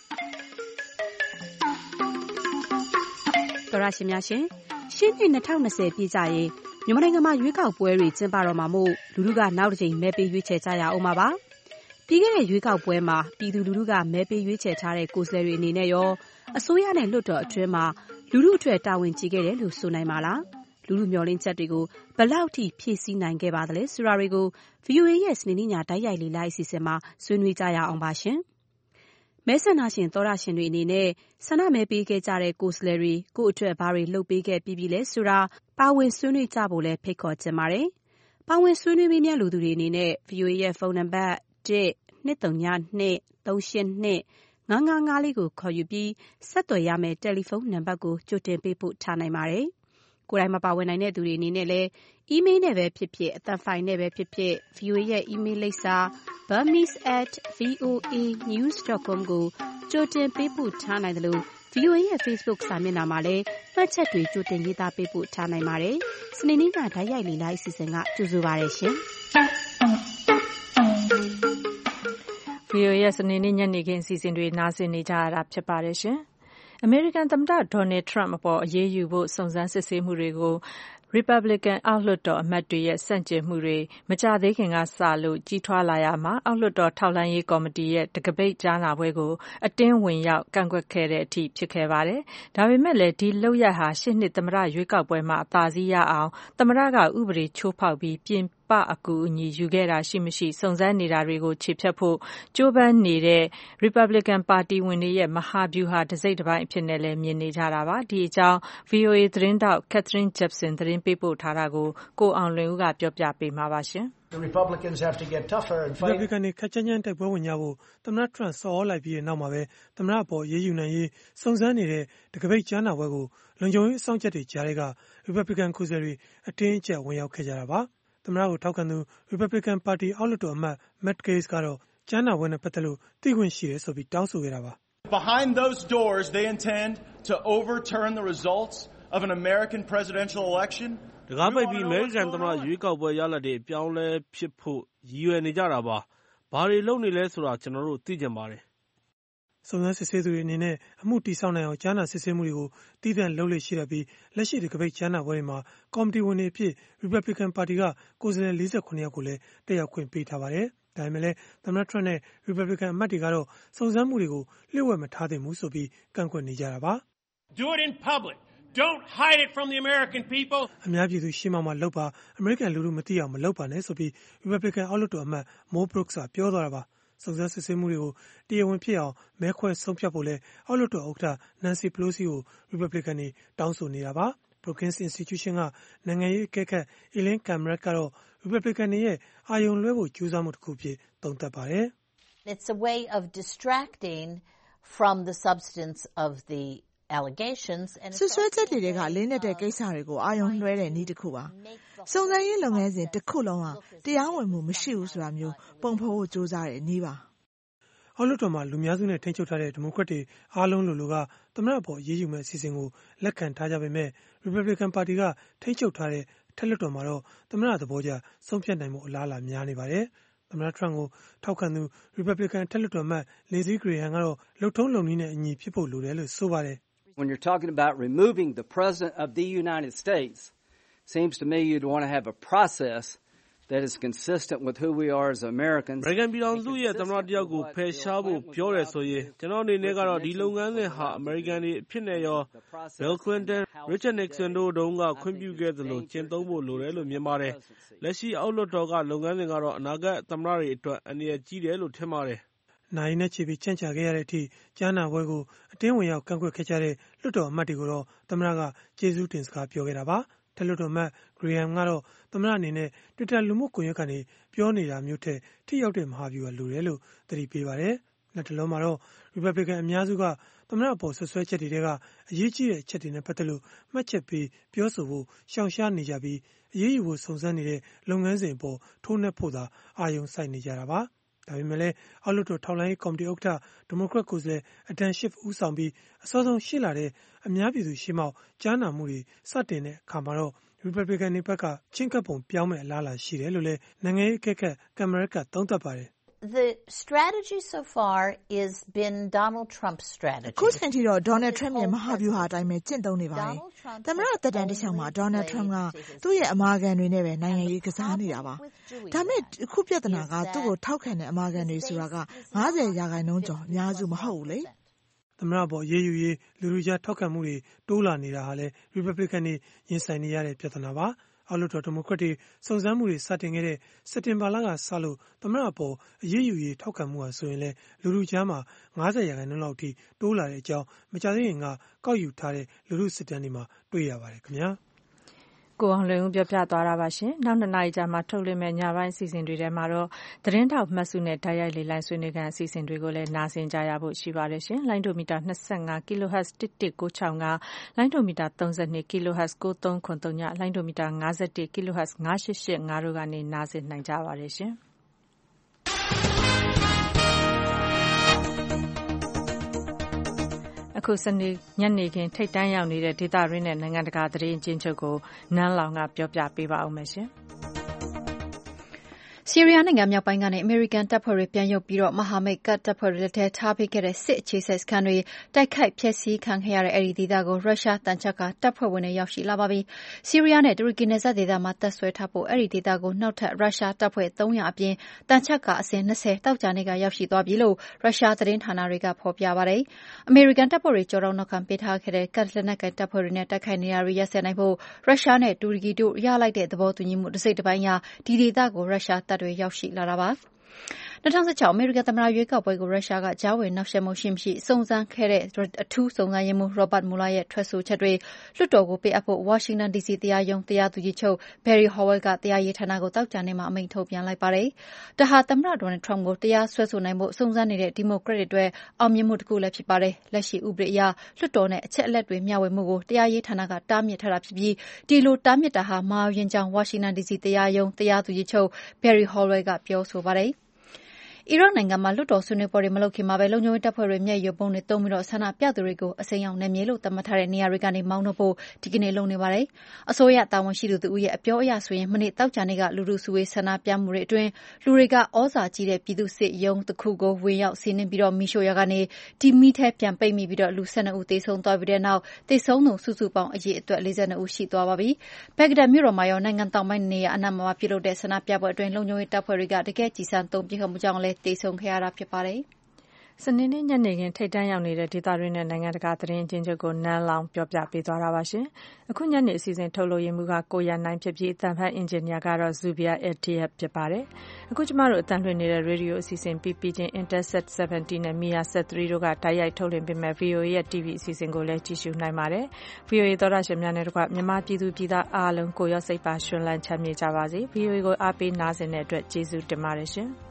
တော်ရရှိများရှင်ရှင်းနှစ်2020ပြည့်ကြရင်မြန်မာနိုင်ငံမှာရွေးကောက်ပွဲတွေကျင်းပတော့မှာမို့လူထုကနောက်တစ်ချိန်မဲပေးရွေးချယ်ကြရအောင်ပါပါပြီးခဲ့တဲ့ရွေးကောက်ပွဲမှာပြည်သူလူထုကမဲပေးရွေးချယ်ထားတဲ့ကိုယ်စားလှယ်တွေအနေနဲ့ရောအစိုးရနဲ့လွှတ်တော်အတွင်းမှာလူထုအတွက်တာဝန်ကြီးခဲ့တယ်လို့ဆိုနိုင်ပါလားလူထုမျှော်လင့်ချက်တွေကိုဘယ်လောက်ထိဖြည့်ဆည်းနိုင်ခဲ့ပါသလဲဆိုတာတွေကို VOA ရဲ့စနေနေ့ညတိုက်ရိုက်လေးလိုက်အစီအစဉ်မှာဆွေးနွေးကြရအောင်ပါရှင်မဲဆန္ဒရှင်သောရရှင်တွေအနေနဲ့ဆန္ဒမဲပေးခဲ့ကြတဲ့ကိုယ်စားလှယ်တွေကိုယ့်အတွက်ဘာတွေလုပ်ပေးခဲ့ပြီးပြီလဲဆိုတာပါဝင်ဆွေးနွေးကြဖို့လဲဖိတ်ခေါ်ချင်ပါတယ်။ပါဝင်ဆွေးနွေးမေးမြန်းလူသူတွေအနေနဲ့ VOA ရဲ့ဖုန်းနံပါတ် 1-232-382-555လေးကိုခေါ်ယူပြီးဆက်သွယ်ရမယ့်တယ်လီဖုန်းနံပါတ်ကိုကြိုတင်ပေးပို့ထားနိုင်ပါတယ်။ကိုယ်တိုင်မပါဝင်နိုင်တဲ့သူတွေအနေနဲ့လည်းအီးမေးလ်နဲ့ပဲဖြစ်ဖြစ်အသံဖိုင်နဲ့ပဲဖြစ်ဖြစ် VOA ရဲ့အီးမေးလ်လိပ်စာ burmese@voanews.com ကိုကြိုတင်ပေးပို့ထားနိုင်တယ်လို့ VOA ရဲ့ Facebook စာမျက်နှာမှာလည်းမှတ်ချက်တွေကြိုတင်ရေးသားပေးပို့ထားနိုင်ပါတယ်။စနေနေ့ကဓာတ်ရိုက်လေလိုက်အစီအစဉ်ကကြိုဆိုပါရရှင်။ VOA ရဲ့စနေနေ့ညနေခင်းအစီအစဉ်တွေနားဆင်နေကြရတာဖြစ်ပါတယ်ရှင်။အမေရိကန်သမ္မတဒေါ်နယ်ထရမ့်အပေါ်အရေးယူဖို့စုံစမ်းစစ်ဆေးမှုတွေကိုRepublican အောက်လွှတ်တော်အမတ်တွေရဲ့ဆန့်ကျင်မှုတွေမကြာသေးခင်ကစလို့ကြီးထွားလာရာမှာအောက်လွှတ်တော်ထောက်လှမ်းရေးကော်မတီရဲ့တံခါးပိတ်ကြားနာပွဲကိုအတင်းဝင်ရောက်ကန့်ကွက်ခဲ့တဲ့အထိဖြစ်ခဲ့ပါတယ်။ဒါပေမဲ့လည်းဒီလုပ်ရပ်ဟာရှေ့နှစ်သမ္မတရွေးကောက်ပွဲမှာအသာစီးရအောင်သမ္မတကဥပဒေချိုးဖောက်ပြီးပြင်ပအကူအညီယူခဲ့တာရှိမရှိစုံစမ်းနေတာတွေကိုခြေဖျက်ဖို့ကြိုးပမ်းနေတဲ့ Republican ပါတီဝင်တွေရဲ့မဟာဗျူဟာတစိတ်တစ်ပိုင်းအဖြစ်နဲ့လည်းမြင်နေကြတာပါ။ဒီအကြောင်း VOA သတင်းထောက် Catherine Gibson သတင်းပေးပို့ထားတာကိုကိုအောင်လွင်ဦးကပြောပြပေးမှာပါရှင်။ Republicans have to get tougher and fight. Republicans တွေခက်ကြမ်းကြမ်းတိုက်ပွဲဝင်ကြဖို့သမ္မတ Trump ဆော်လိုက်ပြီးတဲ့နောက်မှာပဲသမ္မတအပေါ်ရေးယူနိုင်ရေးစုံစမ်းနေတဲ့တံခါးပိတ်ကြားနာပွဲကိုလုံခြုံရေးအစောင့်ချက်တွေကြားတွေက Republican ကိုယ်စားလှယ်တွေအတင်းအကျပ်ဝင်ရောက်ခဲ့ကြတာပါ။သမ္မတကိုထောက်ခံသူ Republican ပါတီအောက်လွှတ်တော်အမတ် Matt Gaetz ကတော့ကြားနာပွဲနဲ့ပတ်သက်လို့သိခွင့်ရှိတယ်ဆိုပြီးတောင်းဆိုခဲ့တာပါ။ Behind those doors they intend to overturn the results of an American presidential election. တကားပိတ်ပြီးအမေရိကန်သမ္မတရွေးကောက်ပွဲရလဒ်တွေအပြောင်းလဲဖြစ်ဖို့ရည်ရွယ်နေကြတာပါ။ဘာတွေလုပ်နေလဲဆိုတာကျွန်တော်တို့သိချင်ပါတယ်။စုံစမ်းစစ်ဆေးသူတွေအနေနဲ့အမှုတိစောက်နိုင်အောင်ကြားနာစစ်ဆေးမှုတွေကိုတည်တံ့လုပ်လို့ရှိတတ်ပြီးလက်ရှိတံခါးပိတ်ကြားနာပွဲတွေမှာကော်မတီဝင်တွေအဖြစ် Republican ပါတီကကိုယ်စားလှယ်48ယောက်ကိုလည်းတက်ရောက်ခွင့်ပေးထားပါတယ်။ဒါပေမဲ့လည်းသမ္မတ Trump နဲ့ Republican အမတ်တွေကတော့စုံစမ်းမှုတွေကိုလျှို့ဝှက်မထားသင့်ဘူးဆိုပြီးကန့်ကွက်နေကြတာပါ။ Do it in public. Don't hide it from the American people. အများပြည်သူရှေ့မှလုပ်ပါအမေရိကန်လူထုမသိအောင်မလုပ်ပါနဲ့ဆိုပြီး Republican အောက်လွှတ်တော်အမတ် Mo Brooks ကပြောသွားတာပါစုံစမ်းစစ်ဆေးမှုတွေကိုတရားဝင်ဖြစ်အောင်မဲခွဲဆုံးဖြတ်ဖို့လဲအောက်လွှတ်တော်ဥက္ကဋ္ဌ Nancy Pelosi ကို Republican တွေတောင်းဆိုနေတာပါ Brookings Institution ကနိုင်ငံရေးအကဲခတ် Elaine Kamrat ကတော့ Republican တွေရဲ့အာရုံလွှဲဖို့ကြိုးစားမှုတစ်ခုဖြစ်သုံးသပ်ပါတယ် It's a way of distracting from the substance of the allegations and ဆွဆွဲချက်တွေကလေးနက်တဲ့ကိစ္စတွေကိုအာရုံလွှဲတဲ့နည်းတစ်ခုပါစုံစမ်းရေးလုပ်ငန်းစဉ်တစ်ခုလုံးဟာတရားဝင်မှုမရှိဘူးဆိုတာမျိုးပုံဖော်ဖို့ကြိုးစားတဲ့နည်းပါအောက်လွှတ်တော်မှာလူများစုနဲ့ထိန်းချုပ်ထားတဲ့ဒီမိုကရက်တွေအားလုံးလိုကသမ္မတအပေါ်ရေးယူမဲ့အစီအစဉ်ကိုလက်ခံထားကြပေမဲ့ Republican ပါတီကထိန်းချုပ်ထားတဲ့ထက်လွှတ်တော်မှာတော့သမ္မတသဘောကျဆုံးဖြတ်နိုင်မှုအလားအလာများနေပါတယ်သမ္မတ Trump ကိုထောက်ခံသူ Republican ထက်လွှတ်တော်အမတ် Lindsey Graham ကတော့လုပ်ထုံးလုပ်နည်းနဲ့အညီဖြစ်ဖို့လိုတယ်လို့ဆိုပါတယ် When you're talking about removing the president of the United States, seems to me you'd want to have a process that is consistent with who we are as Americans. ပြည်ထောင်စုရဲ့သမ္မတတယောက်ကိုဖယ်ရှားဖို့ပြောတယ်ဆိုရင်ကျွန်တော်အနေနဲ့ကတော့ဒီလုပ်ငန်းစဉ်ဟာ American တွေအဖြစ်နဲ့ရော Bill Clinton, Richard Nixon တို့တုန်းကခွင့်ပြုခဲ့သလိုကျင့်သုံးဖို့လိုတယ်လို့မြင်ပါတယ်။လက်ရှိအောက်လွှတ်တော်ကလုပ်ငန်းစဉ်ကတော့အနာဂတ်သမ္မတတွေအတွက်အန္တရာယ်ကြီးတယ်လို့ထင်ပါတယ်။နိုင်နဲ့ချီပြီးကြန့်ကြာခဲ့ရတဲ့အထိကြားနာပွဲကိုအတင်းဝင်ရောက်ကန့်ကွက်ခဲ့ကြတဲ့လွှတ်တော်အမတ်တွေကိုတော့သမ္မတကကျေးဇူးတင်စကားပြောခဲ့တာပါ။ထက်လွှတ်တော်အမတ် Graham ကတော့သမ္မတအနေနဲ့ Twitter လူမှုကွန်ရက်ကနေပြောနေတာမျိုးထက်ထိရောက်တဲ့မဟာဗျူဟာလိုတယ်လို့သတိပေးပါတယ်။နောက်တစ်လုံးမှာတော့ Republican အများစုကသမ္မတအပေါ်ဆွဆွဲချက်တွေကအရေးကြီးတဲ့အချက်တွေနဲ့ပတ်သက်လို့မှတ်ချက်ပေးပြောဆိုဖို့ရှောင်ရှားနေကြပြီးအရေးယူဖို့စုံစမ်းနေတဲ့လုပ်ငန်းစဉ်အပေါ်ထိုးနှက်ဖို့သာအာရုံစိုက်နေကြတာပါ။ဒါပေမဲ့လည်းအောက်လွှတ်တော်ထောက်လှမ်းရေးကော်မတီဥက္ကဋ္ဌဒီမိုကရက်ကိုယ်စားလှယ် Adam Schiff ဦးဆောင်ပြီးအစောဆုံးရှိလာတဲ့အများပြည်သူရှေ့မှောက်ကြားနာမှုတွေစတင်တဲ့အခါမှာတော့ Republican တွေဘက်ကချင်းကပ်ပုံပြောင်းမဲ့အလားအလာရှိတယ်လို့လည်းနိုင်ငံရေးအကဲခတ်ကင်မရက်ကသုံးသပ်ပါတယ် The strategy so far is been Donald Trump's strategy. ခုချိန်ထိတော့ Donald Trump ရဲ့မဟာဗျူဟာအတိုင်းပဲကျင့်သုံးနေပါတယ်။သမ္မတသက်တမ်းတစ်လျှောက်မှာ Donald Trump ကသူ့ရဲ့အမာခံတွေနဲ့ပဲနိုင်ငံရေးကစားနေတာပါ။ဒါပေမဲ့အခုပြဿနာကသူ့ကိုထောက်ခံတဲ့အမာခံတွေဆိုတာက90%ကျော်အများစုမဟုတ်ဘူးလေ။သမ္မတပေါ်ရေးယူရေးလူလူကြားထောက်ခံမှုတွေတိုးလာနေတာဟာလည်း Republican တွေရင်ဆိုင်နေရတဲ့ပြဿနာပါ။အောက်လွှတ်တော်ဒီမိုကရက်တွေစုံစမ်းမှုတွေစတင်ခဲ့တဲ့စက်တင်ဘာလကစလို့သမ္မတအပေါ်အရေးယူရေးထောက်ခံမှုဟာဆိုရင်လည်းလူလူကြားမှာ90%လောက်ထိတိုးလာတဲ့အကြောင်းမကြာသေးခင်ကကောက်ယူထားတဲ့လူလူစစ်တမ်းတွေမှာတွေ့ရပါတယ်ခင်ဗျာကိုအောင်လွင်ဦးပြောပြသွားတာပါရှင်။နောက်2နာရီကြာမှထုတ်လွှင့်မယ့်ညပိုင်းအစီအစဉ်တွေထဲမှာတော့သတင်းထောက်မှတ်စုနဲ့တိုက်ရိုက်လေလိုင်းဆွေးနွေးခန်းအစီအစဉ်တွေကိုလည်းနားဆင်ကြရဖို့ရှိပါတယ်ရှင်။လိုင်းဒိုမီတာ25 kHz 11965လိုင်းဒိုမီတာ32 kHz 9303လိုင်းဒိုမီတာ51 kHz 9885တို့ကနေနားဆင်နိုင်ကြပါတယ်ရှင်။အခုစနေညနေခင်းထိပ်တန်းရောက်နေတဲ့ဒေသရင်းနဲ့နိုင်ငံတကာသတင်းချင်းချုပ်ကိုနန်းလောင်ကပြောပြပေးပါဦးမယ်ရှင်။ဆီးရီးယားနိုင်ငံမြောက်ပိုင်းကနေအမေရိကန်တပ်ဖွဲ့တွေပြန်ရုပ်ပြီးတော့မဟာမိတ်ကာ့ဒ်တပ်ဖွဲ့တွေလက်ထဲထားပေးခဲ့တဲ့စစ်အခြေစိုက်စခန်းတွေတိုက်ခိုက်ဖျက်ဆီးခံခဲ့ရတဲ့အဲဒီဒေသကိုရုရှားတန်ချက်ကတပ်ဖွဲ့ဝင်တွေရောက်ရှိလာပါပြီ။ဆီးရီးယားနဲ့တူရကီနယ်စပ်ဒေသမှာတပ်ဆွဲထားဖို့အဲဒီဒေသကိုနောက်ထပ်ရုရှားတပ်ဖွဲ့300အပြင်တန်ချက်ကအစဉ်20တောက်ကြနေ့ကရောက်ရှိသွားပြီလို့ရုရှားသတင်းဌာနတွေကဖော်ပြပါတယ်။အမေရိကန်တပ်ဖွဲ့တွေကြောတော့နောက်ခံပေးထားခဲ့တဲ့ကာ့ဒ်လက်နက်ကိုင်တပ်ဖွဲ့တွေနဲ့တိုက်ခိုက်နေတာတွေရပ်စဲနိုင်ဖို့ရုရှားနဲ့တူရကီတို့ရလိုက်တဲ့သဘောတူညီမှုတစ်စိတ်တစ်ပိုင်းအရဒီဒေသကိုရုရှားတပ်တွေရောက်ရှိလာတာပါ။2016အမေရိကန်သမ္မတရွေးကောက်ပွဲကိုရုရှားကကြားဝင်နှောက်ယှက်မှုရှိမရှိစုံစမ်းခဲ့တဲ့အထူးစုံစမ်းရေးမှူး Robert Mueller ရဲ့ထွက်ဆိုချက်တွေလွှတ်တော်ကိုပေးအပ်ဖို့ Washington DC တရားရုံးတရားသူကြီးချုပ် Barry Howell ကတရားရေးဌာနကိုသောကြာနေ့မှာအမိန့်ထုတ်ပြန်လိုက်ပါတယ်။ဒါဟာသမ္မတ Donald Trump ကိုတရားစွဲဆိုနိုင်ဖို့စုံစမ်းနေတဲ့ဒီမိုကရက်တွေအတွက်အောင်မြင်မှုတစ်ခုလည်းဖြစ်ပါတယ်။လက်ရှိဥပဒေအရလွှတ်တော်နဲ့အချက်အလက်တွေမျှဝေမှုကိုတရားရေးဌာနကတားမြစ်ထားတာဖြစ်ပြီးဒီလိုတားမြစ်တာဟာမဟာရင်ကြောင့် Washington DC တရားရုံးတရားသူကြီးချုပ် Barry Howell ကပြောဆိုပါတယ်။အီရတ်နိုင်ငံမှာလွှတ်တော်ဆွေးနွေးပွဲတွေမလုပ်ခင်မှာပဲလုံခြုံရေးတပ်ဖွဲ့တွေမျက်ရည်ယိုဗုံးတွေသုံးပြီးဆန္ဒပြသူတွေကိုအစိမ်းရောင်နယ်မြေလို့သတ်မှတ်ထားတဲ့နေရာတွေကနေမောင်းနှုတ်ဖို့ဒီကနေ့လုပ်နေပါတယ်။အစိုးရတာဝန်ရှိသူတို့ရဲ့အပြောအရဆိုရင်မနေ့တောက်ကြနေ့ကလူထုစုဝေးဆန္ဒပြမှုတွေအတွင်းလူတွေကဩဇာကြီးတဲ့ပြည်သူ့စစ်ရုံးတစ်ခုကိုဝင်ရောက်စီးနင်းပြီးမီးရှို့ရာကနေဒီမီးထဲပြန်ပိတ်မိပြီးလူ12ဦးသေဆုံးသွားပြီးတဲ့နောက်သေဆုံးသူစုစုပေါင်းအရေအတွက်42ဦးရှိသွားပါပြီ။ဘဂ္ဂဒက်မြို့တော်မှာရောနိုင်ငံတောင်ပိုင်းနေရာအနှံ့မှာပြုလုပ်တဲ့ဆန္ဒပြပွဲအတွင်းလုံခြုံရေးတပ်ဖွဲ့တွေကတကယ်ကြီးစံသုံးပစ်ခတ်မှုကြောင့်လည်းသေဆုံးခဲ့ရတာဖြစ်ပါတယ်။စနေနေ့ညနေခင်းထိပ်တန်းရောက်နေတဲ့ဒေသရင်းနဲ့နိုင်ငံတကာသတင်းအချင်းချုပ်ကိုနန်းလောင်ပြောပြပေးသွားတာပါရှင်။အခုညနေအစီအစဉ်ထုတ်လို့ရမှုကကိုရနိုင်ဖြစ်ပြီးအသံဖတ်အင်ဂျင်နီယာကတော့ Zubia Etiep ဖြစ်ပါတယ်။အခုကျမတို့အသံလွှင့်နေတဲ့ရေဒီယိုအစီအစဉ်ပြီးချင်း Interset 70နဲ့ Mia Set 3တို့ကတိုက်ရိုက်ထုတ်လွှင့်ပေးမဲ့ VOA ရဲ့ TV အစီအစဉ်ကိုလည်းကြည့်ရှုနိုင်ပါတယ်။ VOA သောတာရှင်များနဲ့တကွမြန်မာပြည်သူပြည်သားအားလုံးကိုရောစိတ်ပါရှင်လန်းချမ်းမြေ့ကြပါစေ။ VOA ကိုအားပေးနားဆင်တဲ့အတွက်ကျေးဇူးတင်ပါတယ်ရှင်။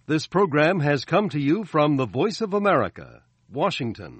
This program has come to you from the Voice of America, Washington.